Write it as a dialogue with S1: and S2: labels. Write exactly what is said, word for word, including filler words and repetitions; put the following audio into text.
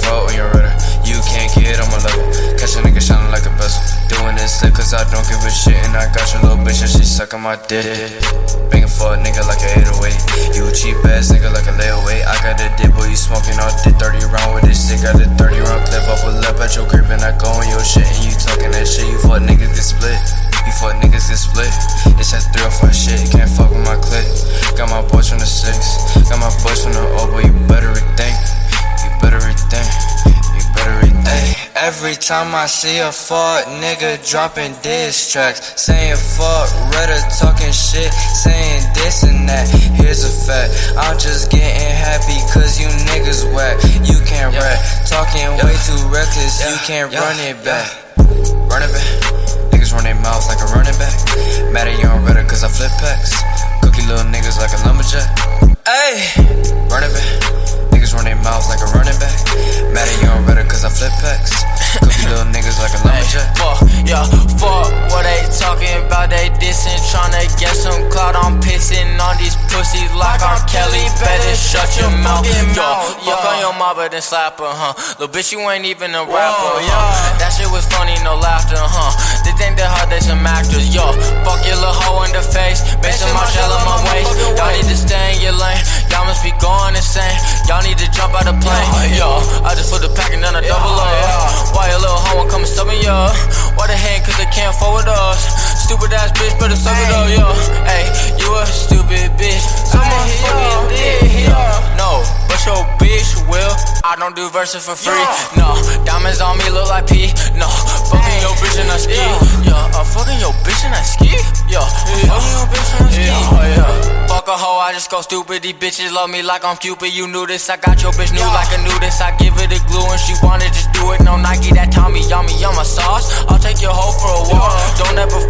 S1: fuck when you're ready. You can't get on my level. Catch a nigga shining like a bezel. Doing this shit cause I don't give a shit. And I got your little bitch and she sucking my dick. Banging for a nigga like an eight oh eight. You a cheap ass nigga like a layaway. I got a dip, boy, you smoking all did thirty round with this shit. Got a thirty round clip up a lip at your crib. And I go on your shit and you talking that shit. You fuck niggas get split. You fuck niggas get split. It's that three oh five shit. You can't fuck with my clip. Got my boys from the six. Got my boys from the O, but you better rethink. You better rethink. You better rethink. Every time I see a fuck nigga dropping diss tracks, saying fuck Redder, talking shit, saying this and that. Here's a fact, I'm just getting happy cause you niggas whack. You can't yeah. rap, talking yeah. way too reckless, yeah. you can't yeah. run it back. Yeah. Run it back. Niggas run their mouths like a running back. Mad at you on Redder cause I flip packs. Cookie little niggas like a lumberjack. Ayy, run it back. Niggas run their mouths like a running back. Mad at you on Redder cause I flip packs. Cookie little niggas like a lumberjack.
S2: Fuck, yeah, fuck what they talking about. They dissing, tryna get some clout. I'm pissing on these pussies like R. Kelly. Better shut your mouth. Yo, fuck on your mama then slap her, huh? Little bitch, you ain't even a rapper, huh? That shit was funny, no laughter, huh? They think they're hot, they some actors, yo. Fuck your little hoe in the face. Make some Marshall on my waist. Y'all need to stay in your lane. Y'all must be going insane. Y'all need to jump out the plane. Yo, I just put the pack and then I double up. Why your little hoe come and stub me up? Why they hatin' cause they can't forward us? Stupid ass bitch, better suck it up, yo. Ayy, you a stupid bitch. Someone fucking dick, yo. No, but your bitch will. I don't do verses for free. No, diamonds on me look like P. No, fucking your bitch and I ski. Yo, I'm fucking your bitch and I ski. Yo, I'm fucking your bitch and I ski. Yeah. Fuck a hoe, I just go stupid. These bitches love me like I'm Cupid. You knew this, I got your bitch new like a nudist. I give it a glue and she wanted just do it. No Nike, that Tommy, yummy, yum my sauce. I'll take your hoe for a walk. Don't ever